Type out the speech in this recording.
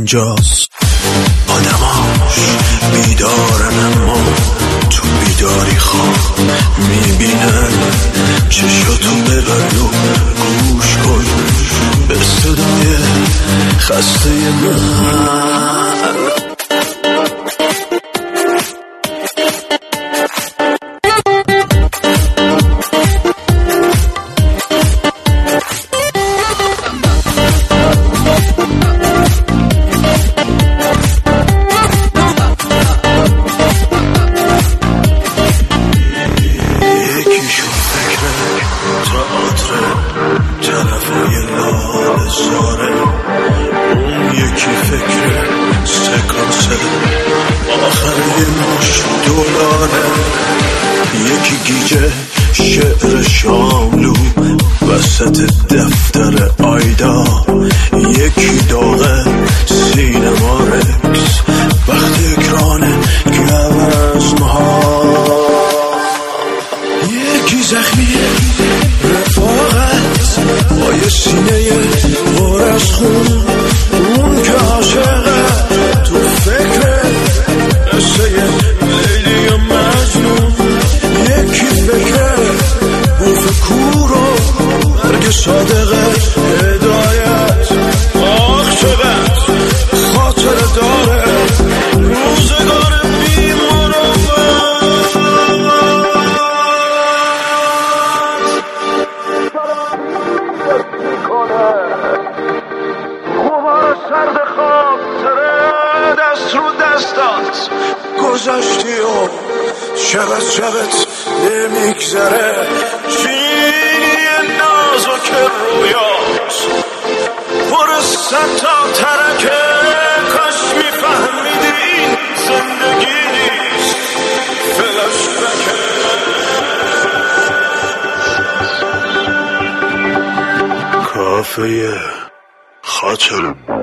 اینجاست. آدماش بیدارن اما تو بیداری خواب میبینن. چشاتو ببند و گوش کن به صدای خسته من. طرفای لال زاره، اون یکی فکر سکانس آخری ماش دلاره، یکی گیجه شعر شاملو وسط دفتر آیدا، یکی داغه سینما رکس وقت اکران گوزنها، یکی زخمیه رفاقت با یه سینه پر از خون، اون که عاشقه تو فکر قصه لیلی و مجنون، یکی فکر بوف کور و مرگ صادقه هدایت، عاشقت خاطر داره روزگار سرد خاطره دست رو دستات گذاشتی و شبت نمیگذره، چینی نازک رویات پر صد تا ترکه، کاش میفهمیدی این زندگی نیست فلشبکه. کافیه خاطرم